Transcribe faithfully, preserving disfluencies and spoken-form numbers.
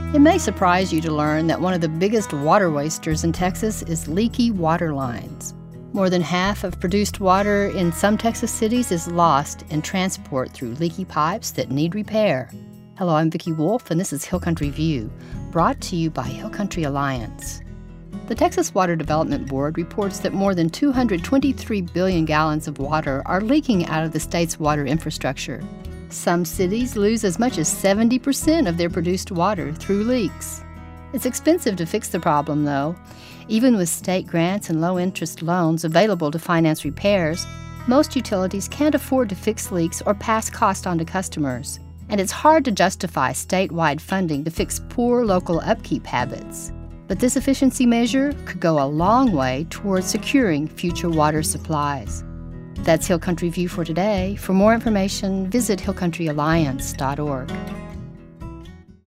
It may surprise you to learn that one of the biggest water wasters in Texas is leaky water lines. More than half of produced water in some Texas cities is lost in transport through leaky pipes that need repair. Hello, I'm Vicki Wolf, and this is Hill Country View, brought to you by Hill Country Alliance. The Texas Water Development Board reports that more than two hundred twenty-three billion gallons of water are leaking out of the state's water infrastructure. Some cities lose as much as seventy percent of their produced water through leaks. It's expensive to fix the problem, though. Even with state grants and low-interest loans available to finance repairs, most utilities can't afford to fix leaks or pass cost on to customers. And it's hard to justify statewide funding to fix poor local upkeep habits. But this efficiency measure could go a long way towards securing future water supplies. That's Hill Country View for today. For more information, visit hill country alliance dot org.